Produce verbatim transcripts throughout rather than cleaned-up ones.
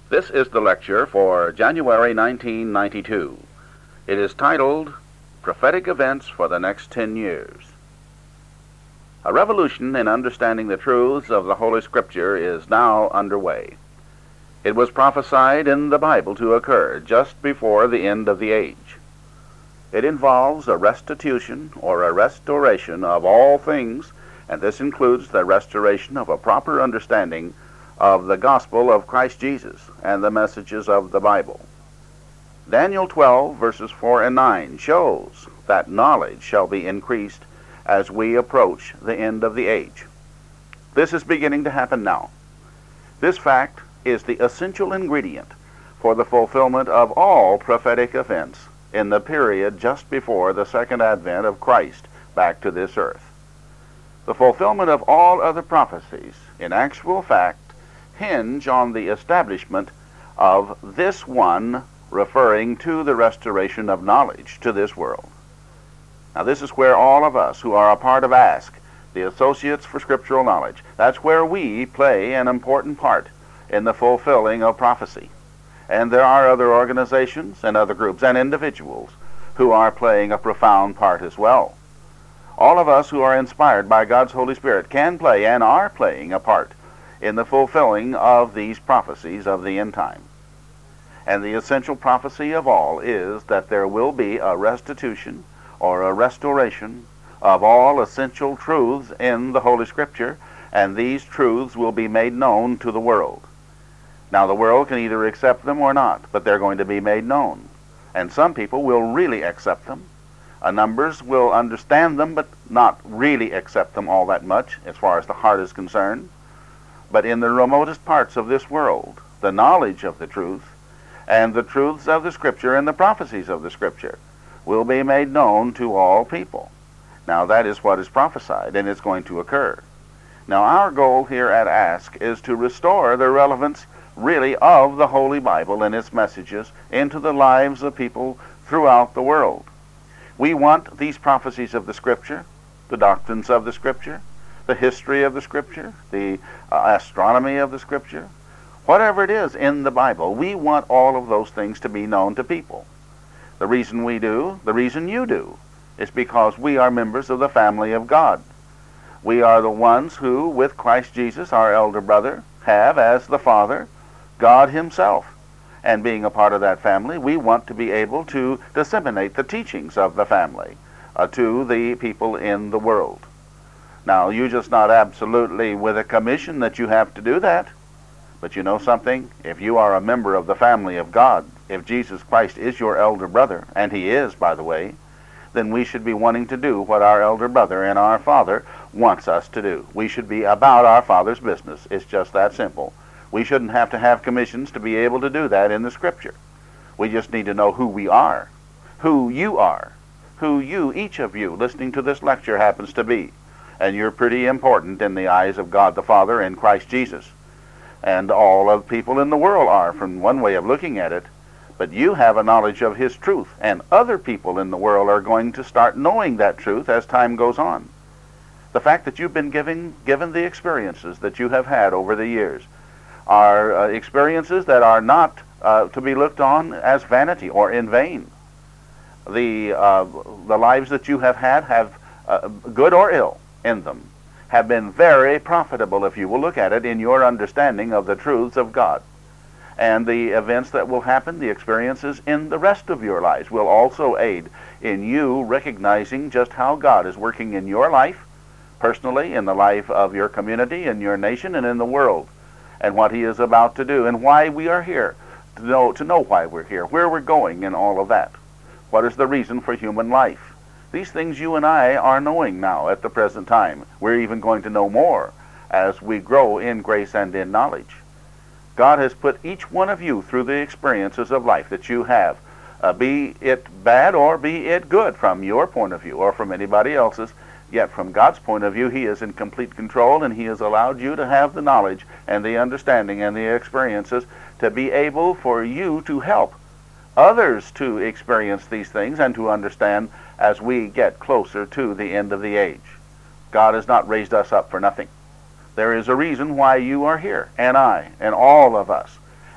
This is the lecture for January nineteen ninety-two. It is titled, Prophetic Events for the Next Ten Years. A revolution in understanding the truths of the Holy Scripture is now underway. It was prophesied in the Bible to occur just before the end of the age. It involves a restitution or a restoration of all things, and this includes the restoration of a proper understanding of the gospel of Christ Jesus and the messages of the Bible. Daniel twelve, verses four and nine shows that knowledge shall be increased as we approach the end of the age. This is beginning to happen now. This fact is the essential ingredient for the fulfillment of all prophetic events in the period just before the second advent of Christ back to this earth. The fulfillment of all other prophecies, in actual fact, hinge on the establishment of this one, referring to the restoration of knowledge to this world. Now, this is where all of us who are a part of ASK, the Associates for Scriptural Knowledge, that's where we play an important part in the fulfilling of prophecy. And there are other organizations and other groups and individuals who are playing a profound part as well. All of us who are inspired by God's Holy Spirit can play and are playing a part in the fulfilling of these prophecies of the end time. And the essential prophecy of all is that there will be a restitution or a restoration of all essential truths in the Holy Scripture, and these truths will be made known to the world. Now, the world can either accept them or not, but they're going to be made known. And some people will really accept them. Uh, numbers will understand them, but not really accept them all that much as far as the heart is concerned. But in the remotest parts of this world, the knowledge of the truth and the truths of the Scripture and the prophecies of the Scripture will be made known to all people. Now, that is what is prophesied, and it's going to occur. Now, our goal here at ASK is to restore the relevance, really, of the Holy Bible and its messages into the lives of people throughout the world. We want these prophecies of the Scripture, the doctrines of the Scripture, the history of the Scripture, the uh, astronomy of the Scripture, whatever it is in the Bible, we want all of those things to be known to people. The reason we do, the reason you do, is because we are members of the family of God. We are the ones who, with Christ Jesus, our elder brother, have as the Father, God Himself. And being a part of that family, we want to be able to disseminate the teachings of the family uh, to the people in the world. Now, you're just not absolutely with a commission that you have to do that. But you know something? If you are a member of the family of God, if Jesus Christ is your elder brother, and He is, by the way, then we should be wanting to do what our elder brother and our Father wants us to do. We should be about our Father's business. It's just that simple. We shouldn't have to have commissions to be able to do that in the Scripture. We just need to know who we are, who you are, who you, each of you, listening to this lecture happens to be. And you're pretty important in the eyes of God the Father and Christ Jesus. And all of people in the world are, from one way of looking at it. But you have a knowledge of His truth, and other people in the world are going to start knowing that truth as time goes on. The fact that you've been given, given the experiences that you have had over the years are uh, experiences that are not uh, to be looked on as vanity or in vain. The, uh, the lives that you have had have uh, good or ill in them, have been very profitable if you will look at it in your understanding of the truths of God. And the events that will happen, the experiences in the rest of your lives, will also aid in you recognizing just how God is working in your life, personally, in the life of your community, in your nation, and in the world, and what He is about to do, and why we are here, to know, to know why we're here, where we're going, and all of that. What is the reason for human life? These things you and I are knowing now at the present time. We're even going to know more as we grow in grace and in knowledge. God has put each one of you through the experiences of life that you have, uh, be it bad or be it good from your point of view or from anybody else's. Yet from God's point of view, He is in complete control, and He has allowed you to have the knowledge and the understanding and the experiences to be able for you to help others to experience these things and to understand as we get closer to the end of the age. God has not raised us up for nothing. There is a reason why you are here, and I, and all of us.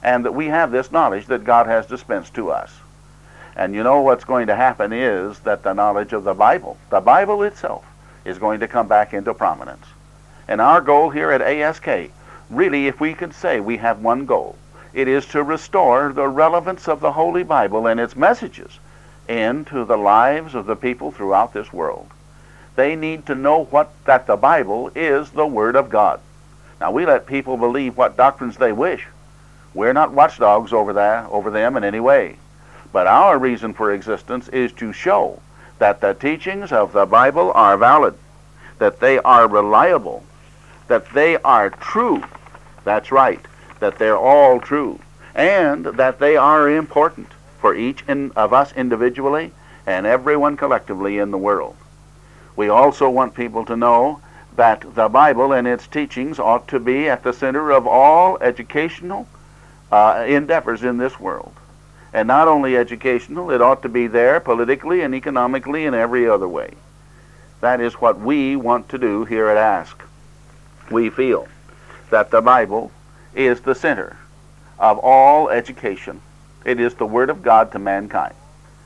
and that we have this knowledge that God has dispensed to us. And you know what's going to happen is that the knowledge of the Bible, the Bible itself, is going to come back into prominence. And our goal here at A S K, really, if we could say we have one goal, it is to restore the relevance of the Holy Bible and its messages into the lives of the people throughout this world. They need to know what that the Bible is the Word of God. Now, we let people believe what doctrines they wish. We're not watchdogs over that, over them in any way. But our reason for existence is to show that the teachings of the Bible are valid, that they are reliable, that they are true. That's right, that they're all true, and that they are important for each in, of us individually and everyone collectively in the world. We also want people to know that the Bible and its teachings ought to be at the center of all educational uh, endeavors in this world. And not only educational, it ought to be there politically and economically and every other way. That is what we want to do here at Ask. We feel that the Bible is the center of all education. It is the Word of God to mankind.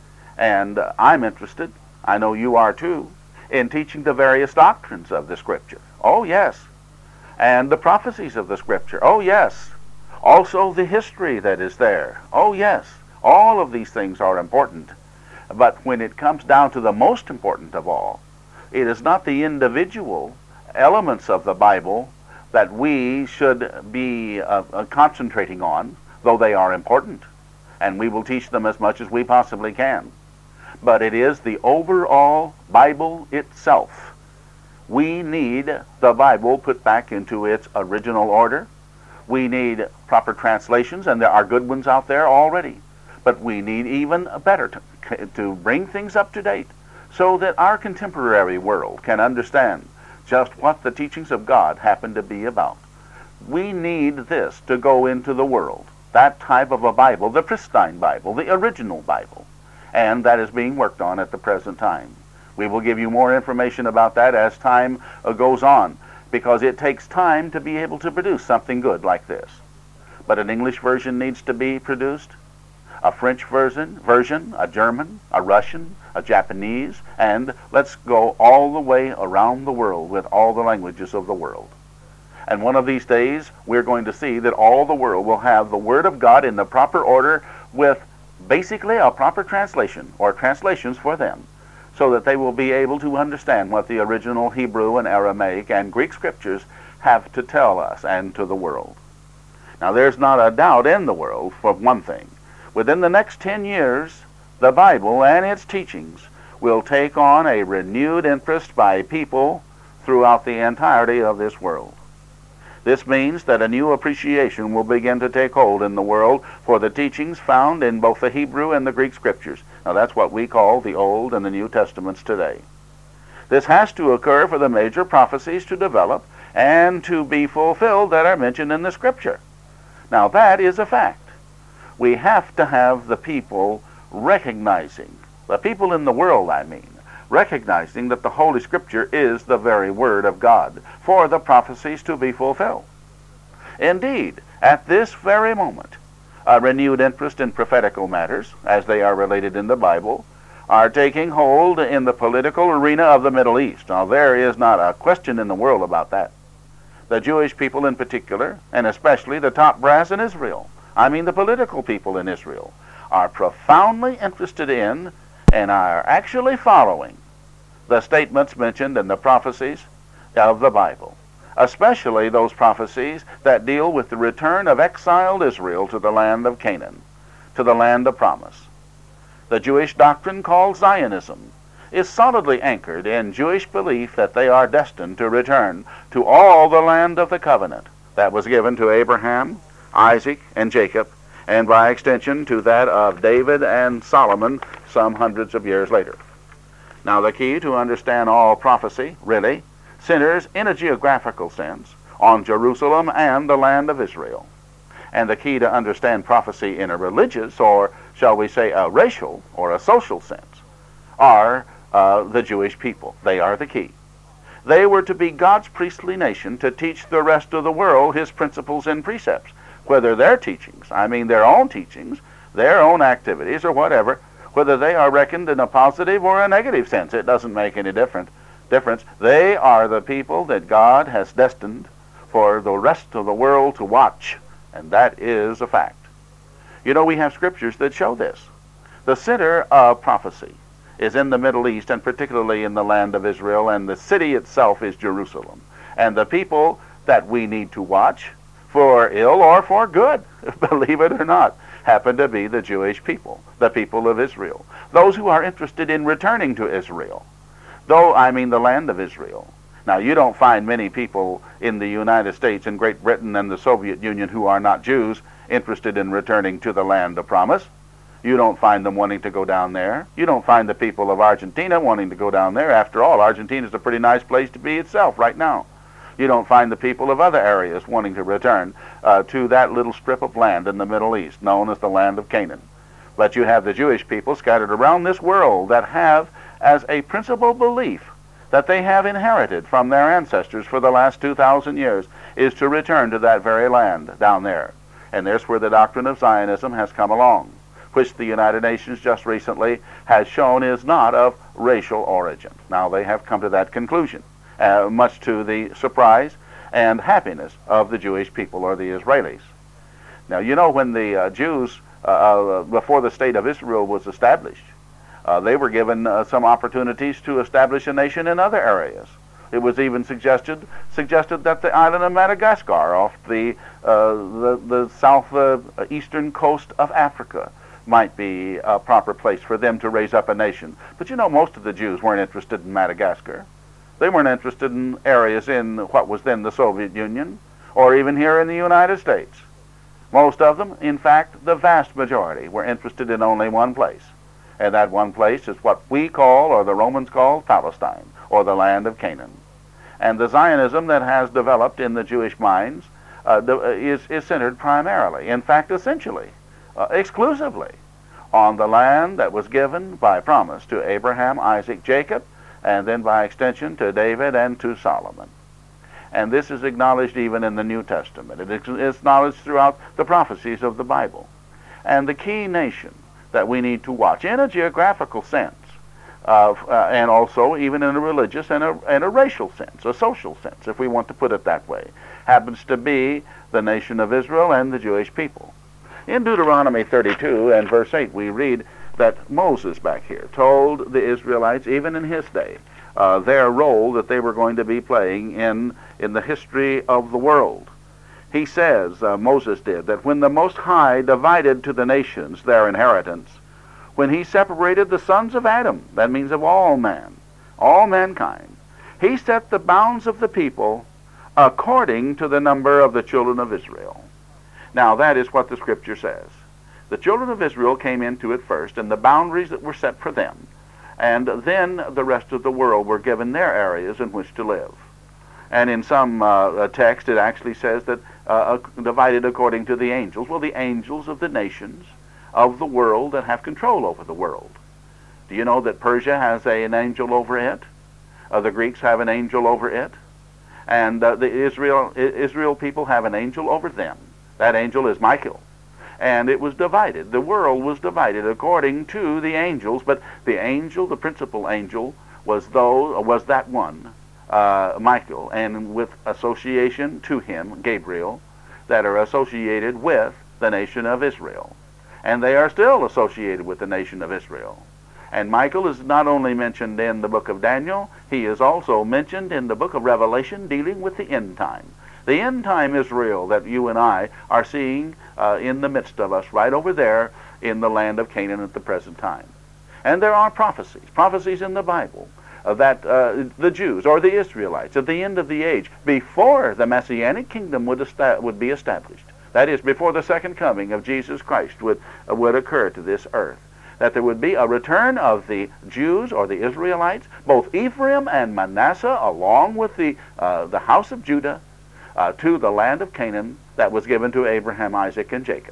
And uh, I'm interested, I know you are too, in teaching the various doctrines of the Scripture. Oh, yes. And the prophecies of the Scripture. Oh, yes. Also the history that is there. Oh, yes. All of these things are important. But when it comes down to the most important of all, it is not the individual elements of the Bible that we should be uh, uh, concentrating on, though they are important, and we will teach them as much as we possibly can. But it is the overall Bible itself. We need the Bible put back into its original order. We need proper translations, and there are good ones out there already. But we need even better to, to bring things up to date so that our contemporary world can understand just what the teachings of God happen to be about. We need this to go into the world, that type of a Bible, the pristine Bible, the original Bible, and that is being worked on at the present time. We will give you more information about that as time uh, goes on, because it takes time to be able to produce something good like this. But an English version needs to be produced, a French version, version, a German, a Russian, a Japanese, and let's go all the way around the world with all the languages of the world. And one of these days, we're going to see that all the world will have the Word of God in the proper order with basically a proper translation or translations for them, so that they will be able to understand what the original Hebrew and Aramaic and Greek scriptures have to tell us and to the world. Now, there's not a doubt in the world, for one thing. Within the next ten years, the Bible and its teachings will take on a renewed interest by people throughout the entirety of this world. This means that a new appreciation will begin to take hold in the world for the teachings found in both the Hebrew and the Greek scriptures. Now, that's what we call the Old and the New Testaments today. This has to occur for the major prophecies to develop and to be fulfilled that are mentioned in the Scripture. Now, that is a fact. We have to have the people recognizing, the people in the world, I mean, recognizing that the Holy Scripture is the very Word of God for the prophecies to be fulfilled. Indeed, at this very moment, a renewed interest in prophetical matters, as they are related in the Bible, are taking hold in the political arena of the Middle East. Now, there is not a question in the world about that. The Jewish people in particular, and especially the top brass in Israel, I mean the political people in Israel, are profoundly interested in and are actually following the statements mentioned in the prophecies of the Bible, especially those prophecies that deal with the return of exiled Israel to the land of Canaan, to the land of promise. The Jewish doctrine called Zionism is solidly anchored in Jewish belief that they are destined to return to all the land of the covenant that was given to Abraham, Isaac, and Jacob, and by extension to that of David and Solomon some hundreds of years later. Now, the key to understand all prophecy, really, centers in a geographical sense on Jerusalem and the land of Israel. And the key to understand prophecy in a religious, or shall we say a racial or a social sense, are uh, the Jewish people. They are the key. They were to be God's priestly nation to teach the rest of the world His principles and precepts. whether their teachings, I mean their own teachings, their own activities or whatever, whether they are reckoned in a positive or a negative sense, it doesn't make any different difference. They are the people that God has destined for the rest of the world to watch, and that is a fact. You know, we have scriptures that show this. The center of prophecy is in the Middle East, and particularly in the land of Israel, and the city itself is Jerusalem. And the people that we need to watch, for ill or for good, believe it or not, happen to be the Jewish people, the people of Israel, those who are interested in returning to Israel. Though, I mean the land of Israel. Now, you don't find many people in the United States and Great Britain and the Soviet Union who are not Jews interested in returning to the land of promise. You don't find them wanting to go down there. You don't find the people of Argentina wanting to go down there. After all, Argentina is a pretty nice place to be itself right now. You don't find the people of other areas wanting to return uh, to that little strip of land in the Middle East known as the land of Canaan. But you have the Jewish people scattered around this world that have as a principal belief that they have inherited from their ancestors for the last two thousand years is to return to that very land down there. And there's where the doctrine of Zionism has come along, which the United Nations just recently has shown is not of racial origin. Now they have come to that conclusion, uh, much to the surprise and happiness of the Jewish people or the Israelis. Now, you know, when the uh, Jews, uh, uh, before the state of Israel was established, Uh, they were given uh, some opportunities to establish a nation in other areas. It was even suggested suggested that the island of Madagascar off the uh, the, the south uh, eastern coast of Africa might be a proper place for them to raise up a nation. But you know, most of the Jews weren't interested in Madagascar. They weren't interested in areas in what was then the Soviet Union, or even here in the United States. Most of them, in fact, the vast majority, were interested in only one place. And that one place is what we call, or the Romans called, Palestine, or the land of Canaan. And the Zionism that has developed in the Jewish minds uh, is, is centered primarily, in fact, essentially, uh, exclusively, on the land that was given by promise to Abraham, Isaac, Jacob, and then by extension to David and to Solomon. And this is acknowledged even in the New Testament. It is acknowledged throughout the prophecies of the Bible. And the key nation that we need to watch in a geographical sense, uh, uh, and also even in a religious and a, and a racial sense, a social sense, if we want to put it that way, happens to be the nation of Israel and the Jewish people. In Deuteronomy thirty-two and verse eight, we read that Moses back here told the Israelites, even in his day, uh, their role that they were going to be playing in, in the history of the world. He says, uh, Moses did, that when the Most High divided to the nations their inheritance, when he separated the sons of Adam, that means of all man, all mankind, he set the bounds of the people according to the number of the children of Israel. Now, that is what the Scripture says. The children of Israel came into it first, and the boundaries that were set for them, and then the rest of the world were given their areas in which to live. And in some uh, text, it actually says that uh, divided according to the angels. Well, the angels of the nations of the world that have control over the world. Do you know that Persia has a, an angel over it? Uh, the Greeks have an angel over it. And uh, the Israel, Israel people have an angel over them. That angel is Michael. And it was divided. The world was divided according to the angels, but the angel, the principal angel, was, though, was that one, Uh, Michael, and with association to him, Gabriel, that are associated with the nation of Israel. And they are still associated with the nation of Israel. And Michael is not only mentioned in the book of Daniel, he is also mentioned in the book of Revelation dealing with the end time. The end time Israel that you and I are seeing uh, in the midst of us, right over there in the land of Canaan at the present time. And there are prophecies, prophecies in the Bible, Uh, that uh, the Jews or the Israelites at the end of the age, before the Messianic kingdom would, esta- would be established, that is, before the second coming of Jesus Christ would, uh, would occur to this earth, that there would be a return of the Jews or the Israelites, both Ephraim and Manasseh, along with the, uh, the house of Judah, uh, to the land of Canaan that was given to Abraham, Isaac, and Jacob.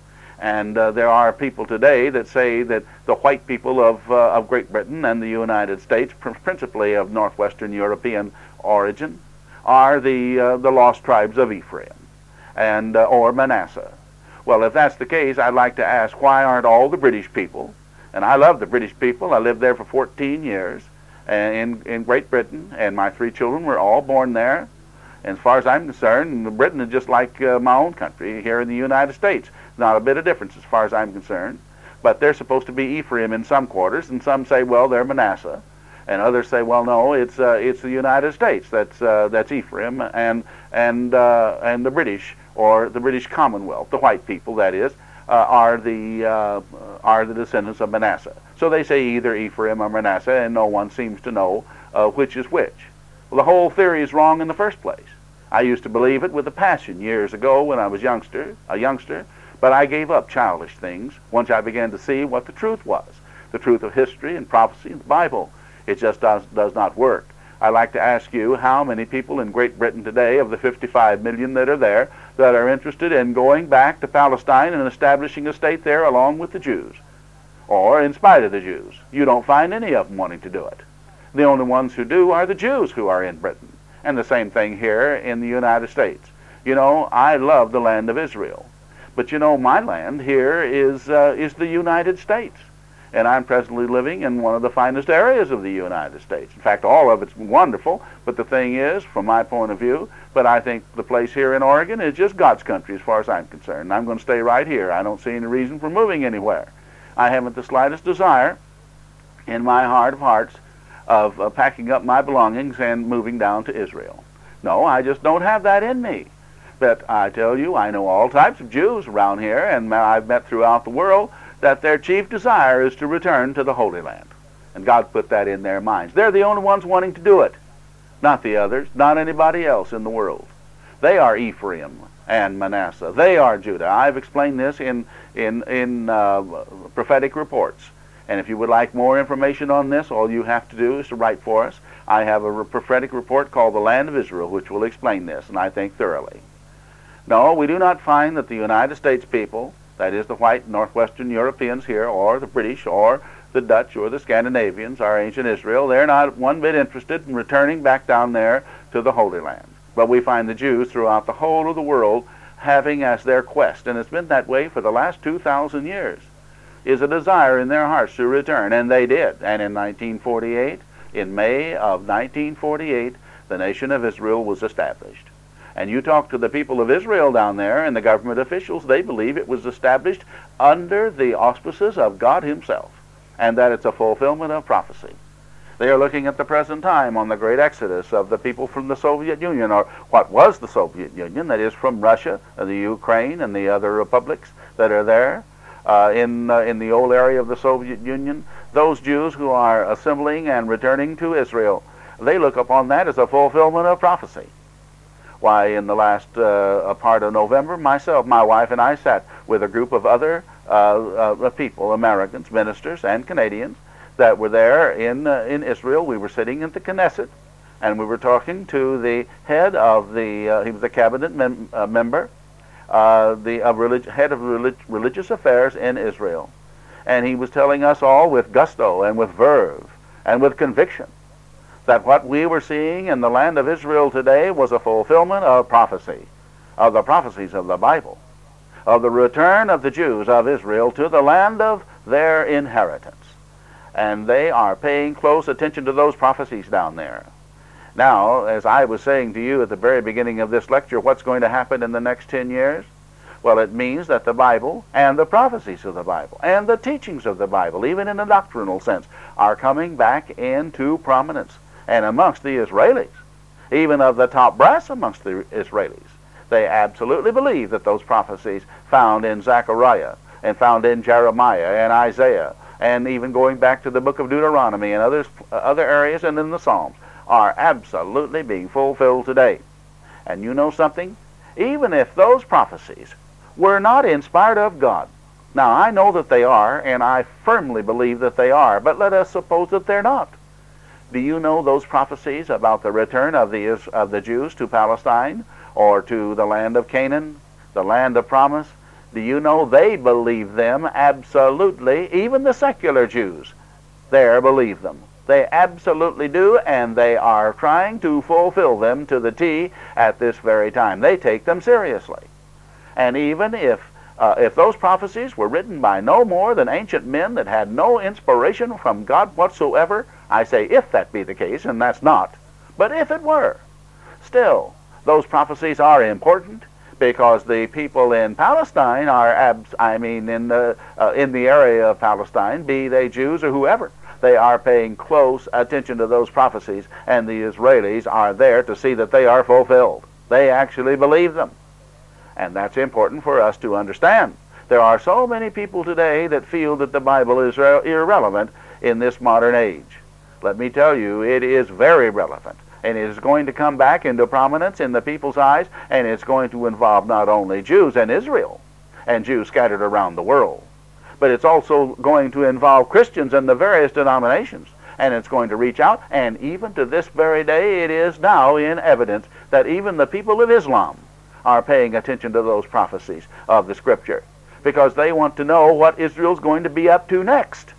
And uh, there are people today that say that the white people of, uh, of Great Britain and the United States, pr- principally of northwestern European origin, are the, uh, the lost tribes of Ephraim. and uh, or Manasseh. Well, if that's the case, I'd like to ask, why aren't all the British people, and I love the British people, I lived there for fourteen years in, in Great Britain, and my three children were all born there. And as far as I'm concerned, Britain is just like uh, my own country here in the United States. Not a bit of difference as far as I'm concerned. But they're supposed to be Ephraim in some quarters, and some say, well, they're Manasseh. And others say, well, no, it's uh, it's the United States that's uh, that's Ephraim, and and uh, and the British, or the British Commonwealth, the white people, that is, uh, are the uh, are the descendants of Manasseh. So they say either Ephraim or Manasseh, and no one seems to know uh, which is which. Well, the whole theory is wrong in the first place. I used to believe it with a passion years ago when I was youngster, a youngster, but I gave up childish things once I began to see what the truth was, the truth of history and prophecy and the Bible. It just does, does not work. I'd like to ask you, how many people in Great Britain today, of the fifty-five million that are there, that are interested in going back to Palestine and establishing a state there along with the Jews, or in spite of the Jews? You don't find any of them wanting to do it. The only ones who do are the Jews who are in Britain. And the same thing here in the United States. You know, I love the land of Israel. But you know, my land here is uh, is the United States. And I'm presently living in one of the finest areas of the United States. In fact, all of it's wonderful. But the thing is, from my point of view, but I think the place here in Oregon is just God's country as far as I'm concerned. And I'm going to stay right here. I don't see any reason for moving anywhere. I haven't the slightest desire in my heart of hearts of uh, packing up my belongings and moving down to Israel. No, I just don't have that in me. But I tell you, I know all types of Jews around here, and I've met throughout the world, that their chief desire is to return to the Holy Land. And God put that in their minds. They're the only ones wanting to do it, not the others, not anybody else in the world. They are Ephraim and Manasseh. They are Judah. I've explained this in, in, in uh, prophetic reports. And if you would like more information on this, all you have to do is to write for us. I have a prophetic report called The Land of Israel, which will explain this, and I think thoroughly. No, we do not find that the United States people, that is the white northwestern Europeans here, or the British, or the Dutch, or the Scandinavians, our ancient Israel, they're not one bit interested in returning back down there to the Holy Land. But we find the Jews throughout the whole of the world having as their quest, and it's been that way for the last two thousand years, is a desire in their hearts to return, and they did. And in nineteen forty-eight, in May of nineteen forty-eight, the nation of Israel was established. And you talk to the people of Israel down there and the government officials, they believe it was established under the auspices of God himself, and that it's a fulfillment of prophecy. They are looking at the present time on the great exodus of the people from the Soviet Union, or what was the Soviet Union, that is from Russia, and the Ukraine, and the other republics that are there. Uh, in, uh, in the old area of the Soviet Union, those Jews who are assembling and returning to Israel, they look upon that as a fulfillment of prophecy. Why, in the last uh, part of November, myself, my wife, and I sat with a group of other uh, uh, people, Americans, ministers, and Canadians that were there in, uh, in Israel. We were sitting at the Knesset, and we were talking to the head of the, uh, he was a cabinet mem uh, member, Uh, the uh, relig head of relig religious affairs in Israel. And he was telling us all with gusto and with verve and with conviction that what we were seeing in the land of Israel today was a fulfillment of prophecy, of the prophecies of the Bible, of the return of the Jews of Israel to the land of their inheritance. And they are paying close attention to those prophecies down there. Now, as I was saying to you at the very beginning of this lecture, what's going to happen in the next ten years? Well, it means that the Bible and the prophecies of the Bible and the teachings of the Bible, even in a doctrinal sense, are coming back into prominence. And amongst the Israelis, even of the top brass amongst the Israelis, they absolutely believe that those prophecies found in Zechariah and found in Jeremiah and Isaiah, and even going back to the book of Deuteronomy and others, other areas and in the Psalms, are absolutely being fulfilled today. And you know something? Even if those prophecies were not inspired of God, now I know that they are, and I firmly believe that they are, but let us suppose that they're not. Do you know those prophecies about the return of the, of the Jews to Palestine, or to the land of Canaan, the land of promise? Do you know they believe them absolutely? Even the secular Jews there believe them. They absolutely do, and they are trying to fulfill them to the T at this very time. They take them seriously. And even if uh, if those prophecies were written by no more than ancient men that had no inspiration from God whatsoever, I say if that be the case, and that's not, but if it were, still, those prophecies are important, because the people in Palestine are, abs I mean, in the, uh, in the area of Palestine, be they Jews or whoever, they are paying close attention to those prophecies, and the Israelis are there to see that they are fulfilled. They actually believe them. And that's important for us to understand. There are so many people today that feel that the Bible is irrelevant in this modern age. Let me tell you, it is very relevant. And it is going to come back into prominence in the people's eyes, and it's going to involve not only Jews and Israel, and Jews scattered around the world, but it's also going to involve Christians in the various denominations, and it's going to reach out, and even to this very day it is now in evidence that even the people of Islam are paying attention to those prophecies of the Scripture, because they want to know what Israel's going to be up to next.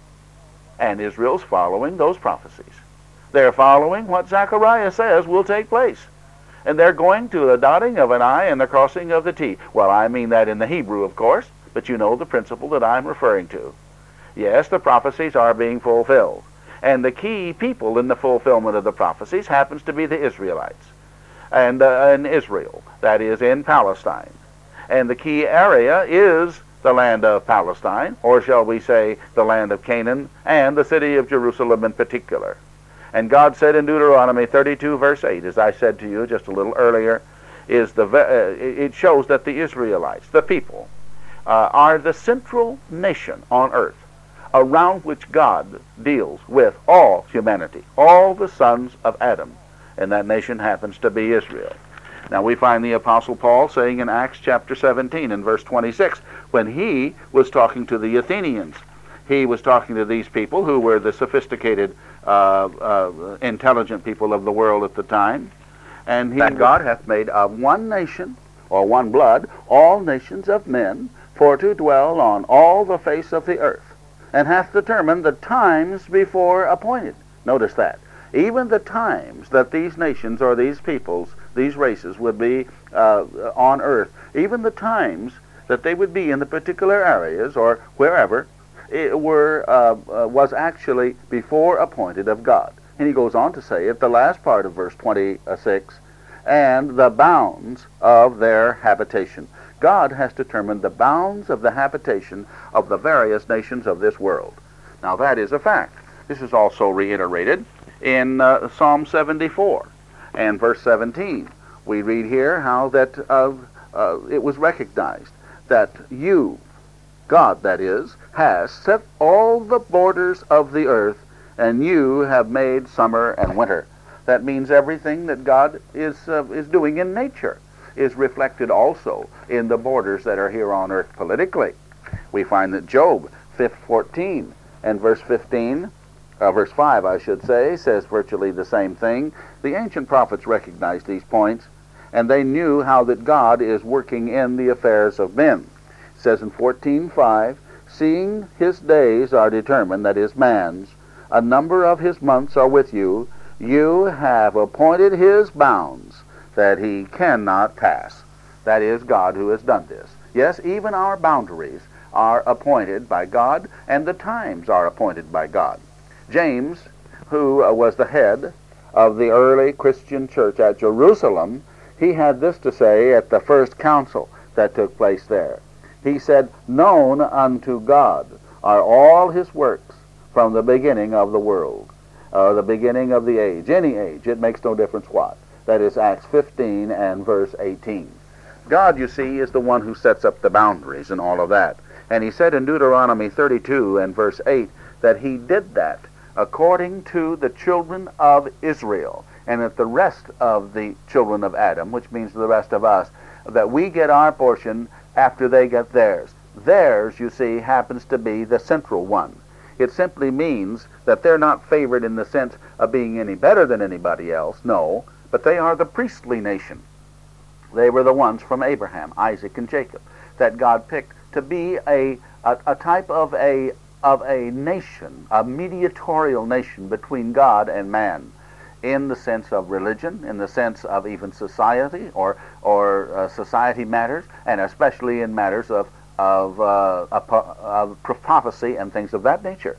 And Israel's following those prophecies. They're following what Zechariah says will take place. And they're going to the dotting of an I and the crossing of the T. Well, I mean that in the Hebrew, of course, but you know the principle that I'm referring to. Yes, the prophecies are being fulfilled. And the key people in the fulfillment of the prophecies happens to be the Israelites. And uh, in Israel, that is in Palestine. And the key area is the land of Palestine, or shall we say the land of Canaan, and the city of Jerusalem in particular. And God said in Deuteronomy thirty-two, verse eight, as I said to you just a little earlier, is the uh, it shows that the Israelites, the people, uh, are the central nation on earth around which God deals with all humanity, all the sons of Adam. And that nation happens to be Israel. Now we find the Apostle Paul saying in Acts chapter seventeen and verse twenty-six, when he was talking to the Athenians, he was talking to these people who were the sophisticated, uh, uh, intelligent people of the world at the time, and he, that God hath made of one nation, or one blood, all nations of men, for to dwell on all the face of the earth, and hath determined the times before appointed. Notice that. Even the times that these nations or these peoples, these races would be uh, on earth, even the times that they would be in the particular areas or wherever, it were uh, uh, was actually before appointed of God. And he goes on to say at the last part of verse twenty-six, and the bounds of their habitation. God has determined the bounds of the habitation of the various nations of this world. Now that is a fact. This is also reiterated in uh, Psalm seventy-four and verse seventeen. We read here how that uh, uh, it was recognized that you, God that is, has set all the borders of the earth, and you have made summer and winter. That means everything that God is uh, is doing in nature is reflected also in the borders that are here on earth politically. We find that Job fourteen and verse fifteen, uh, verse five I should say, says virtually the same thing. The ancient prophets recognized these points, and they knew how that God is working in the affairs of men. It says in fourteen five, seeing his days are determined, that is man's, a number of his months are with you, you have appointed his bounds, that he cannot pass. That is God who has done this. Yes, even our boundaries are appointed by God, and the times are appointed by God. James, who uh, was the head of the early Christian church at Jerusalem, he had this to say at the first council that took place there. He said, known unto God are all his works from the beginning of the world, or the beginning of the age, any age, it makes no difference what. That is Acts fifteen and verse eighteen. God, you see, is the one who sets up the boundaries and all of that. And he said in Deuteronomy thirty-two and verse eight that he did that according to the children of Israel, and that the rest of the children of Adam, which means the rest of us, that we get our portion after they get theirs. Theirs, you see, happens to be the central one. It simply means that they're not favored in the sense of being any better than anybody else, no, but they are the priestly nation. They were the ones from Abraham, Isaac, and Jacob that God picked to be a, a, a type of a, of a nation, a mediatorial nation between God and man. in the sense of religion, in the sense of even society or or uh, society matters, and especially in matters of of, uh, of prophecy and things of that nature.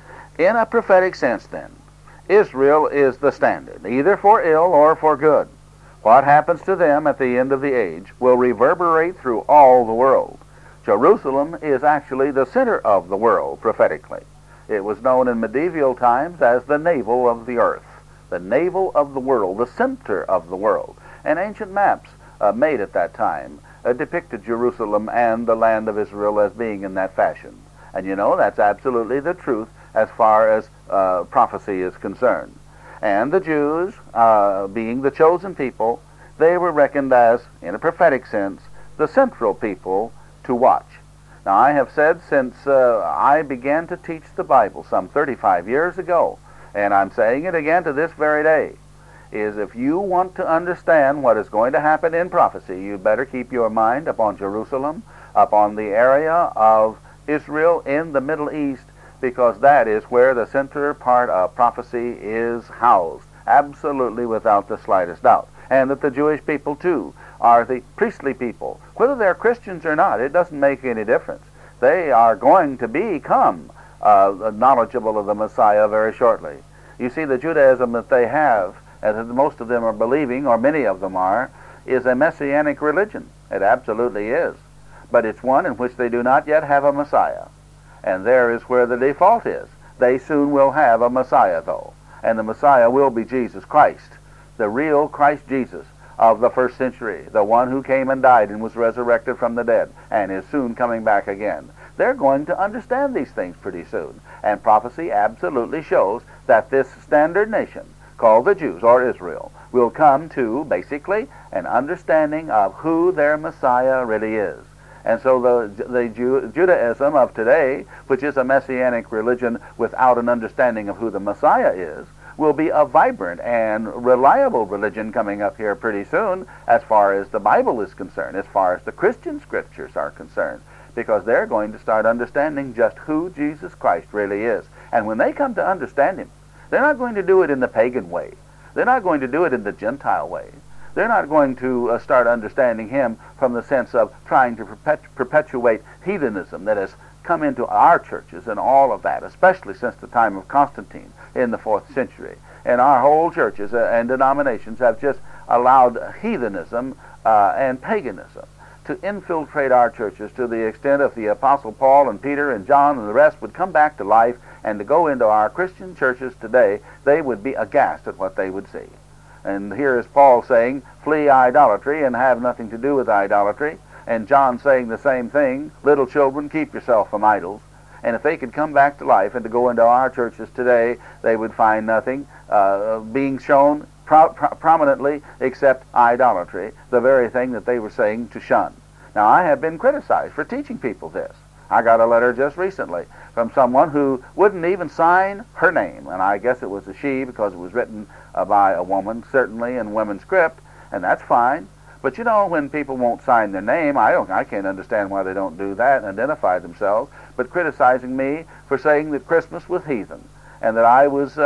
In a prophetic sense, then, Israel is the standard, either for ill or for good. What happens to them at the end of the age will reverberate through all the world. Jerusalem is actually the center of the world prophetically. It was known in medieval times as the navel of the earth, the navel of the world, the center of the world. And ancient maps uh, made at that time uh, depicted Jerusalem and the land of Israel as being in that fashion. And you know, that's absolutely the truth as far as uh, prophecy is concerned. And the Jews, uh, being the chosen people, they were reckoned as, in a prophetic sense, the central people to watch. Now, I have said since uh, I began to teach the Bible some thirty-five years ago, and I'm saying it again to this very day, is if you want to understand what is going to happen in prophecy, you better keep your mind upon Jerusalem, upon the area of Israel in the Middle East, because that is where the center part of prophecy is housed, absolutely without the slightest doubt. And that the Jewish people, too, are the priestly people. Whether they're Christians or not, it doesn't make any difference. They are going to become uh, knowledgeable of the Messiah very shortly. You see, the Judaism that they have, as most of them are believing, or many of them are, is a messianic religion. It absolutely is. But it's one in which they do not yet have a Messiah. And there is where the default is. They soon will have a Messiah, though. And the Messiah will be Jesus Christ, the real Christ Jesus of the first century, the one who came and died and was resurrected from the dead and is soon coming back again. They're going to understand these things pretty soon. And prophecy absolutely shows that this standard nation, called the Jews or Israel, will come to, basically, an understanding of who their Messiah really is. And so the, the Ju- Judaism of today, which is a messianic religion without an understanding of who the Messiah is, will be a vibrant and reliable religion coming up here pretty soon as far as the Bible is concerned, as far as the Christian scriptures are concerned, because they're going to start understanding just who Jesus Christ really is. And when they come to understand him, they're not going to do it in the pagan way. They're not going to do it in the Gentile way. They're not going to uh, start understanding him from the sense of trying to perpet- perpetuate heathenism that has come into our churches and all of that, especially since the time of Constantine in the fourth century. And our whole churches uh, and denominations have just allowed heathenism uh, and paganism to infiltrate our churches to the extent if the Apostle Paul and Peter and John and the rest would come back to life and to go into our Christian churches today, they would be aghast at what they would see. And here is Paul saying, flee idolatry and have nothing to do with idolatry. And John saying the same thing, little children, keep yourself from idols. And if they could come back to life and to go into our churches today, they would find nothing uh, being shown pro- pro- prominently except idolatry, the very thing that they were saying to shun. Now, I have been criticized for teaching people this. I got a letter just recently from someone who wouldn't even sign her name, and I guess it was a she because it was written uh, by a woman, certainly in women's script, and that's fine. But you know, when people won't sign their name, I don't, I can't understand why they don't do that and identify themselves, but criticizing me for saying that Christmas was heathen, and that I was uh,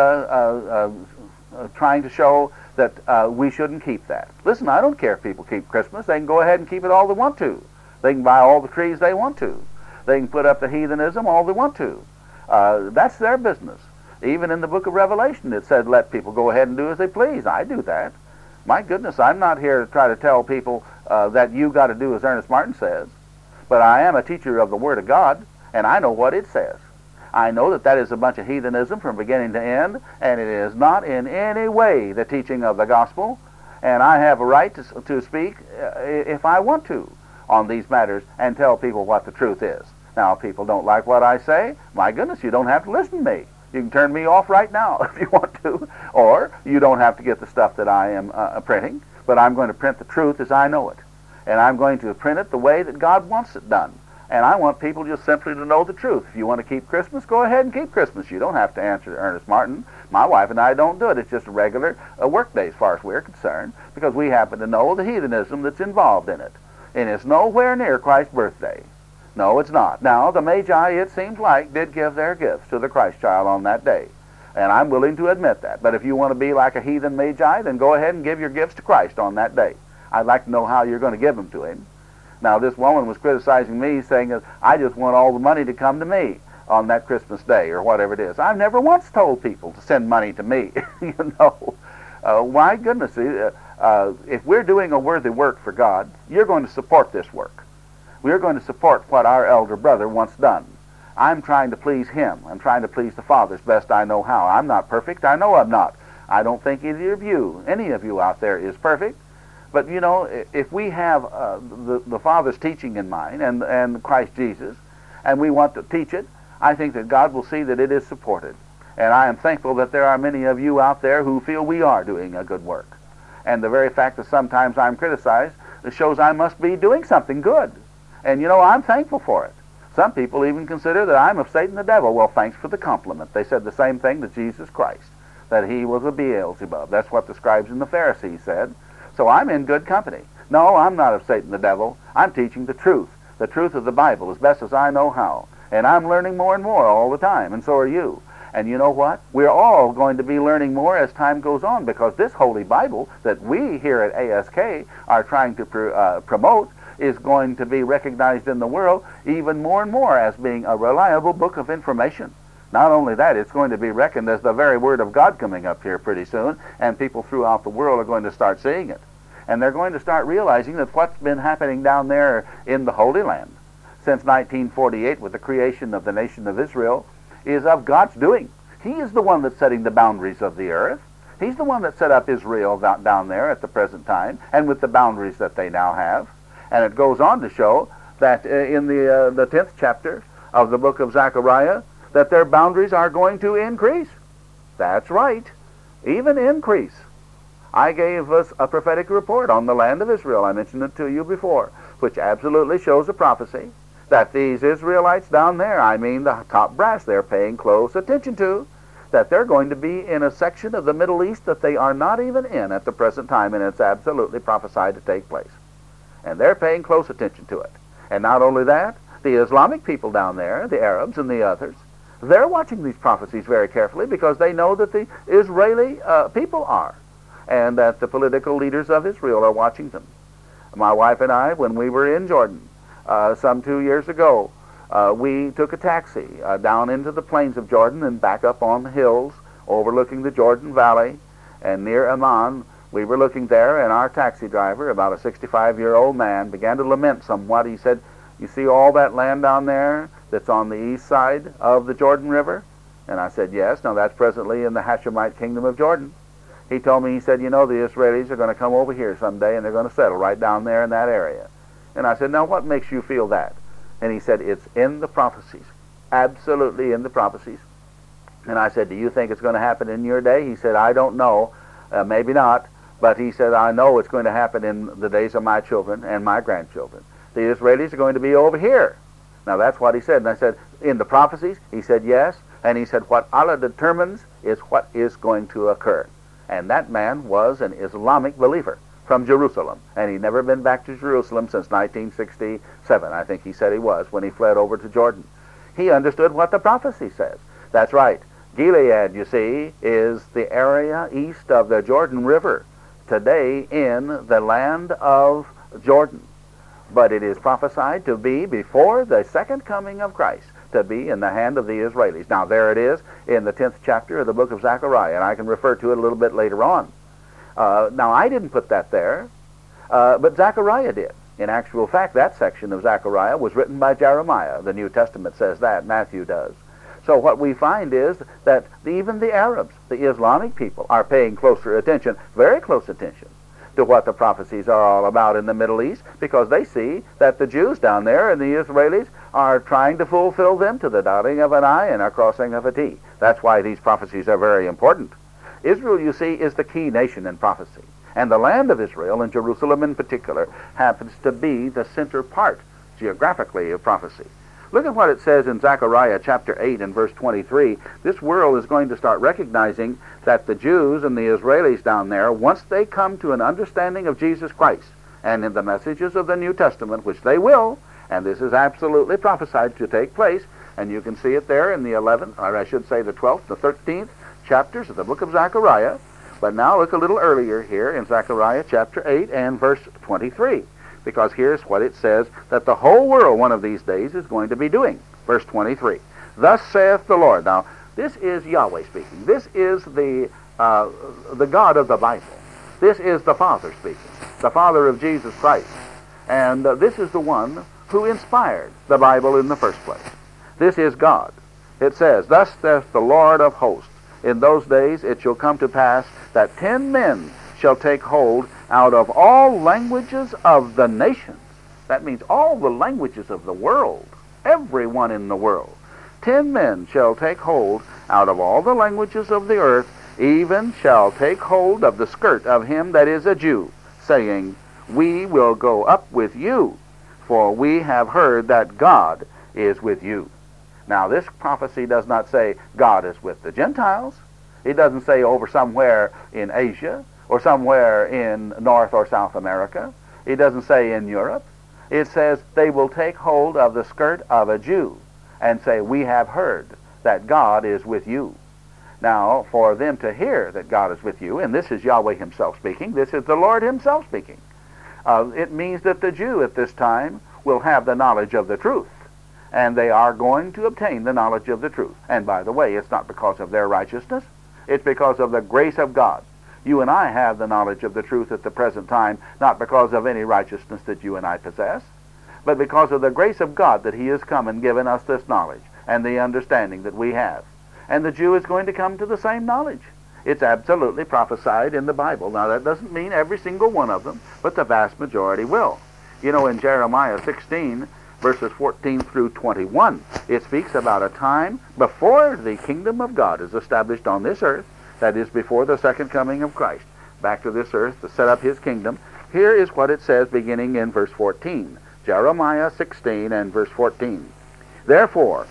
uh, uh, uh, trying to show that uh, we shouldn't keep that. Listen, I don't care if people keep Christmas. They can go ahead and keep it all they want to. They can buy all the trees they want to. They can put up the heathenism all they want to. Uh, that's their business. Even in the book of Revelation, it said, let people go ahead and do as they please. I do that. My goodness, I'm not here to try to tell people uh, that you got to do as Ernest Martin says, but I am a teacher of the Word of God, and I know what it says. I know that that is a bunch of heathenism from beginning to end, and it is not in any way the teaching of the gospel, and I have a right to, to speak uh, if I want to on these matters and tell people what the truth is. Now, if people don't like what I say, my goodness, you don't have to listen to me. You can turn me off right now if you want to, or you don't have to get the stuff that I am uh, printing, but I'm going to print the truth as I know it, and I'm going to print it the way that God wants it done, and I want people just simply to know the truth. If you want to keep Christmas, go ahead and keep Christmas. You don't have to answer to Ernest Martin. My wife and I don't do it. It's just a regular uh, work day as far as we're concerned, because we happen to know the heathenism that's involved in it, and it's nowhere near Christ's birthday. No, it's not. Now, the Magi, it seems like, did give their gifts to the Christ child on that day. And I'm willing to admit that. But if you want to be like a heathen magi, then go ahead and give your gifts to Christ on that day. I'd like to know how you're going to give them to him. Now, this woman was criticizing me, saying that I just want all the money to come to me on that Christmas day or whatever it is. I've never once told people to send money to me. You know, uh, my goodness, uh, uh, if we're doing a worthy work for God, you're going to support this work. We're going to support what our elder brother wants done. I'm trying to please him. I'm trying to please the Father as best I know how. I'm not perfect. I know I'm not. I don't think either of you, any of you out there, is perfect. But, you know, if we have uh, the, the Father's teaching in mind and, and Christ Jesus, and we want to teach it, I think that God will see that it is supported. And I am thankful that there are many of you out there who feel we are doing a good work. And the very fact that sometimes I'm criticized shows I must be doing something good. And, you know, I'm thankful for it. Some people even consider that I'm of Satan the devil. Well, thanks for the compliment. They said the same thing to Jesus Christ, that he was a Beelzebub. That's what the scribes and the Pharisees said. So I'm in good company. No, I'm not of Satan the devil. I'm teaching the truth, the truth of the Bible as best as I know how. And I'm learning more and more all the time, and so are you. And you know what? We're all going to be learning more as time goes on, because this Holy Bible that we here at A S K are trying to pr- uh, promote is going to be recognized in the world even more and more as being a reliable book of information. Not only that, it's going to be reckoned as the very Word of God coming up here pretty soon, and people throughout the world are going to start seeing it. And they're going to start realizing that what's been happening down there in the Holy Land since nineteen forty-eight with the creation of the nation of Israel is of God's doing. He is the one that's setting the boundaries of the earth. He's the one that set up Israel down there at the present time, and with the boundaries that they now have. And it goes on to show that uh, in the uh, the tenth chapter of the book of Zechariah, that their boundaries are going to increase. That's right, even increase. I gave us a prophetic report on the land of Israel. I mentioned it to you before, which absolutely shows a prophecy that these Israelites down there, I mean the top brass, they're paying close attention to, that they're going to be in a section of the Middle East that they are not even in at the present time, and it's absolutely prophesied to take place. And they're paying close attention to it. And not only that, the Islamic people down there, the Arabs and the others, they're watching these prophecies very carefully because they know that the Israeli uh, people are, and that the political leaders of Israel are watching them. My wife and I, when we were in Jordan, uh, some two years ago, uh, we took a taxi uh, down into the plains of Jordan and back up on the hills overlooking the Jordan Valley, and near Amman, we were looking there, and our taxi driver, about a sixty-five-year-old man, began to lament somewhat. He said, "You see all that land down there that's on the east side of the Jordan River?" And I said, "Yes." "Now that's presently in the Hashemite kingdom of Jordan." He told me, he said, "You know, the Israelis are going to come over here someday, and they're going to settle right down there in that area." And I said, "Now what makes you feel that?" And he said, "It's in the prophecies, absolutely in the prophecies." And I said, "Do you think it's going to happen in your day?" He said, "I don't know, uh, maybe not, but he said, I know it's going to happen in the days of my children and my grandchildren. The Israelis are going to be over here." Now that's what he said. And I said, "In the prophecies?" He said, "Yes." And he said, "What Allah determines is what is going to occur." And that man was an Islamic believer from Jerusalem, and he'd never been back to Jerusalem since nineteen sixty-seven, I think he said he was, when he fled over to Jordan. He understood what the prophecy says. That's right. Gilead, you see, is the area east of the Jordan River, today in the land of Jordan. But it is prophesied to be before the second coming of Christ, to be in the hand of the Israelis. Now there it is in the tenth chapter of the book of Zechariah, and I can refer to it a little bit later on. Uh, now I didn't put that there, uh, but Zechariah did. In actual fact, that section of Zechariah was written by Jeremiah. The New Testament says that, Matthew does. So what we find is that even the Arabs, the Islamic people, are paying closer attention, very close attention, to what the prophecies are all about in the Middle East, because they see that the Jews down there and the Israelis are trying to fulfill them to the dotting of an I and a crossing of a T. That's why these prophecies are very important. Israel, you see, is the key nation in prophecy. And the land of Israel, and Jerusalem in particular, happens to be the center part, geographically, of prophecy. Look at what it says in Zechariah chapter eight and verse twenty-three. This world is going to start recognizing that the Jews and the Israelis down there, once they come to an understanding of Jesus Christ and in the messages of the New Testament, which they will, and this is absolutely prophesied to take place, and you can see it there in the eleventh, or I should say the twelfth, the thirteenth chapters of the book of Zechariah. But now look a little earlier here in Zechariah chapter eight and verse twenty-three. Because here's what it says that the whole world one of these days is going to be doing. Verse twenty-three. Thus saith the Lord. Now, this is Yahweh speaking. This is the, uh, the God of the Bible. This is the Father speaking. The Father of Jesus Christ. And uh, this is the one who inspired the Bible in the first place. This is God. It says, Thus saith the Lord of hosts, in those days it shall come to pass that ten men shall take hold out of all languages of the nations. That means all the languages of the world, everyone in the world. Ten men shall take hold out of all the languages of the earth, even shall take hold of the skirt of him that is a Jew, saying, We will go up with you, for we have heard that God is with you. Now, this prophecy does not say God is with the Gentiles. It doesn't say over somewhere in Asia or somewhere in North or South America. It doesn't say in Europe. It says they will take hold of the skirt of a Jew and say, We have heard that God is with you. Now, for them to hear that God is with you, and this is Yahweh himself speaking, this is the Lord himself speaking, uh, it means that the Jew at this time will have the knowledge of the truth, and they are going to obtain the knowledge of the truth. And by the way, it's not because of their righteousness, it's because of the grace of God. You and I have the knowledge of the truth at the present time, not because of any righteousness that you and I possess, but because of the grace of God that he has come and given us this knowledge and the understanding that we have. And the Jew is going to come to the same knowledge. It's absolutely prophesied in the Bible. Now, that doesn't mean every single one of them, but the vast majority will. You know, in Jeremiah sixteen, verses fourteen through twenty-one, it speaks about a time before the kingdom of God is established on this earth, that is, before the second coming of Christ, back to this earth to set up his kingdom. Here is what it says beginning in verse fourteen. Jeremiah sixteen and verse fourteen. Therefore,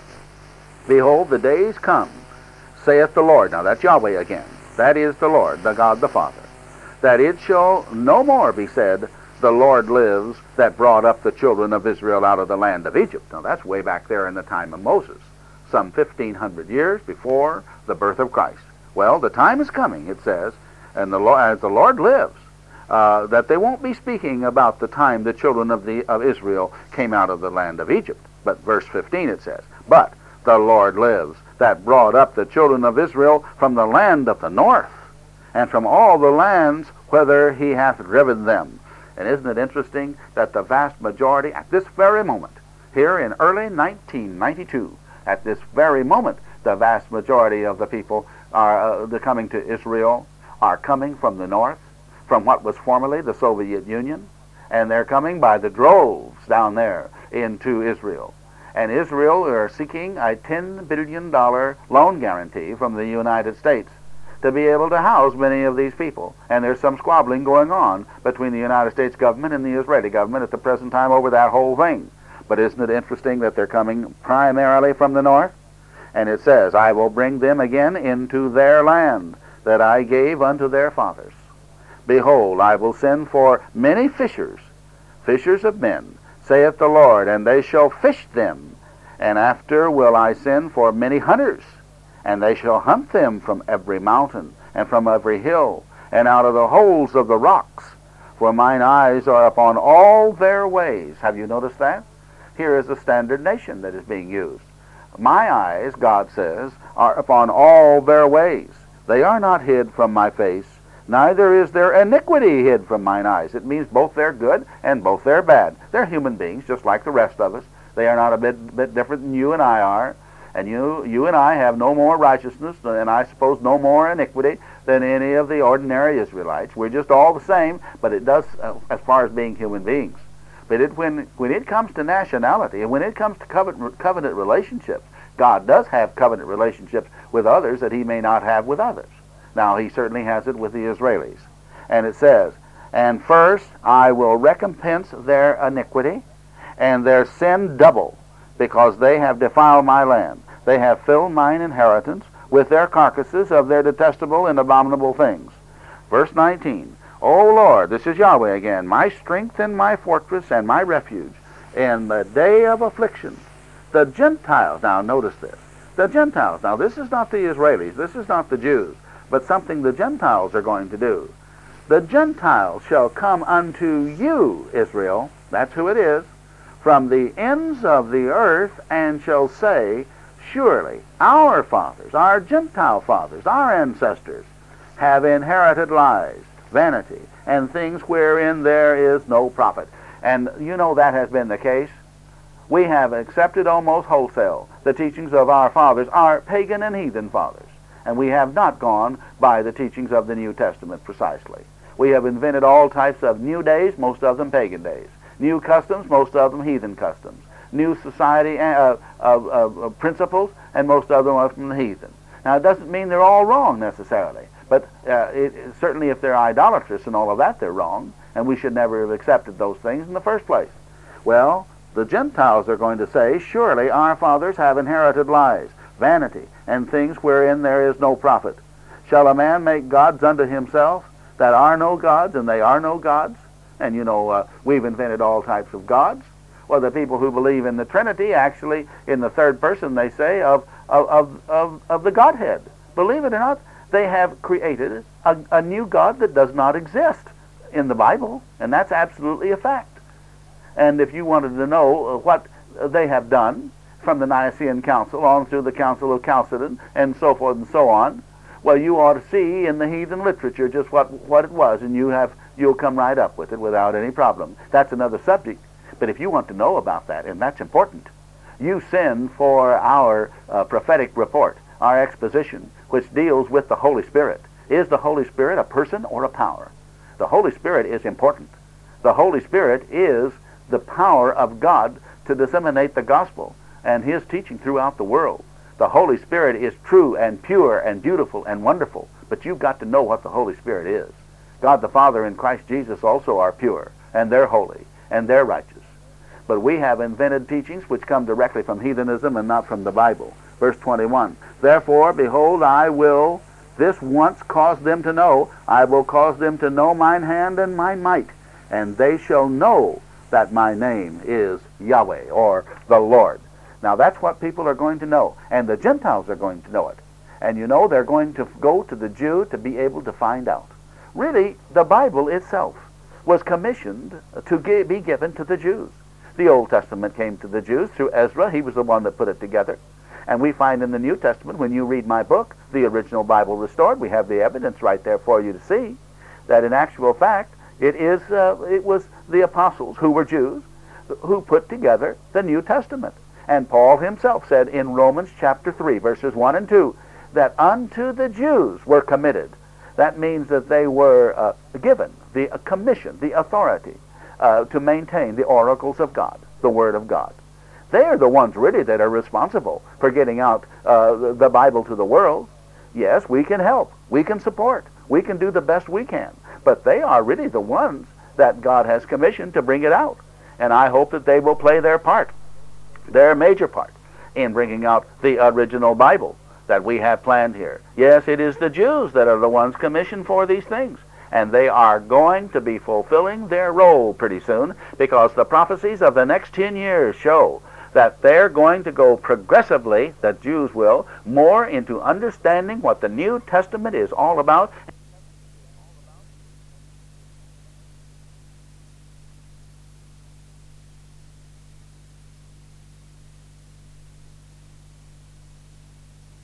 behold, the days come, saith the Lord. Now that's Yahweh again. That is the Lord, the God the Father. That it shall no more be said, The Lord lives, that brought up the children of Israel out of the land of Egypt. Now that's way back there in the time of Moses, some fifteen hundred years before the birth of Christ. Well, the time is coming, it says, and the Lord, as the Lord lives, uh, that they won't be speaking about the time the children of, the, of Israel came out of the land of Egypt. But verse fifteen it says, But the Lord lives, that brought up the children of Israel from the land of the north, and from all the lands whither he hath driven them. And isn't it interesting that the vast majority, at this very moment, here in early nineteen ninety-two, at this very moment, the vast majority of the people are uh, coming to Israel are coming from the north, from what was formerly the Soviet Union, and they're coming by the droves down there into Israel. And Israel are seeking a ten billion dollars loan guarantee from the United States to be able to house many of these people. And there's some squabbling going on between the United States government and the Israeli government at the present time over that whole thing. But isn't it interesting that they're coming primarily from the north? And it says, I will bring them again into their land that I gave unto their fathers. Behold, I will send for many fishers, fishers of men, saith the Lord, and they shall fish them. And after will I send for many hunters, and they shall hunt them from every mountain, and from every hill, and out of the holes of the rocks. For mine eyes are upon all their ways. Have you noticed that? Here is a standard nation that is being used. My eyes, God says, are upon all their ways. They are not hid from my face, neither is there iniquity hid from mine eyes. It means both they're good and both they're bad. They're human beings, just like the rest of us. They are not a bit, bit different than you and I are. And you, you and I have no more righteousness, and I suppose no more iniquity than any of the ordinary Israelites. We're just all the same, but it does, uh, as far as being human beings. But it, when, when it comes to nationality, and when it comes to covenant, covenant relationships, God does have covenant relationships with others that he may not have with others. Now, he certainly has it with the Israelis. And it says, And first I will recompense their iniquity, and their sin double, because they have defiled my land. They have filled mine inheritance with their carcasses of their detestable and abominable things. Verse nineteen, O Lord, this is Yahweh again, my strength and my fortress and my refuge, in the day of affliction. The Gentiles, now notice this, The Gentiles. Now, this is not the Israelis. This is not the Jews, but something the Gentiles are going to do. The Gentiles shall come unto you, Israel, that's who it is, from the ends of the earth, and shall say, surely our fathers, our Gentile fathers, our ancestors, have inherited lies, vanity, and things wherein there is no profit. And you know that has been the case. We have accepted almost wholesale the teachings of our fathers, our pagan and heathen fathers, and we have not gone by the teachings of the New Testament precisely. We have invented all types of new days, most of them pagan days, new customs, most of them heathen customs, new society uh, uh, uh, principles, and most of them are from the heathen. Now, it doesn't mean they're all wrong necessarily, but uh, it, it, certainly if they're idolatrous and all of that, they're wrong, and we should never have accepted those things in the first place. Well, the Gentiles are going to say, surely our fathers have inherited lies, vanity, and things wherein there is no profit. Shall a man make gods unto himself that are no gods, and they are no gods? And you know, uh, we've invented all types of gods. Well, the people who believe in the Trinity, actually, in the third person, they say, of, of, of, of, of the Godhead. Believe it or not, they have created a, a new God that does not exist in the Bible, and that's absolutely a fact. And if you wanted to know what they have done from the Nicene Council on through the Council of Chalcedon and so forth and so on, well, you ought to see in the heathen literature just what, what it was, and you have, you'll come right up with it without any problem. That's another subject. But if you want to know about that, and that's important, you send for our uh, prophetic report, our exposition, which deals with the Holy Spirit. Is the Holy Spirit a person or a power? The Holy Spirit is important. The Holy Spirit is the power of God to disseminate the gospel and his teaching throughout the world. The Holy Spirit is true and pure and beautiful and wonderful, but you've got to know what the Holy Spirit is. God the Father and Christ Jesus also are pure, and they're holy, and they're righteous. But we have invented teachings which come directly from heathenism and not from the Bible. Verse twenty-one, therefore, behold, I will this once cause them to know, I will cause them to know mine hand and my might, and they shall know that my name is Yahweh, or the Lord. Now that's what people are going to know, and the Gentiles are going to know it. And you know, they're going to go to the Jew to be able to find out. Really, the Bible itself was commissioned to be given to the Jews. The Old Testament came to the Jews through Ezra. He was the one that put it together. And we find in the New Testament, when you read my book, The Original Bible Restored, we have the evidence right there for you to see that in actual fact, it is uh, it was the apostles who were Jews who put together the New Testament. And Paul himself said in Romans chapter three, verses one and two, that unto the Jews were committed. That means that they were uh, given the uh, commission, the authority uh, to maintain the oracles of God, the Word of God. They are the ones really that are responsible for getting out uh, the, the Bible to the world. Yes, we can help. We can support. We can do the best we can. But they are really the ones that God has commissioned to bring it out. And I hope that they will play their part, their major part, in bringing out the original Bible that we have planned here. Yes, it is the Jews that are the ones commissioned for these things. And they are going to be fulfilling their role pretty soon, because the prophecies of the next ten years show that they're going to go progressively, the Jews will, more into understanding what the New Testament is all about.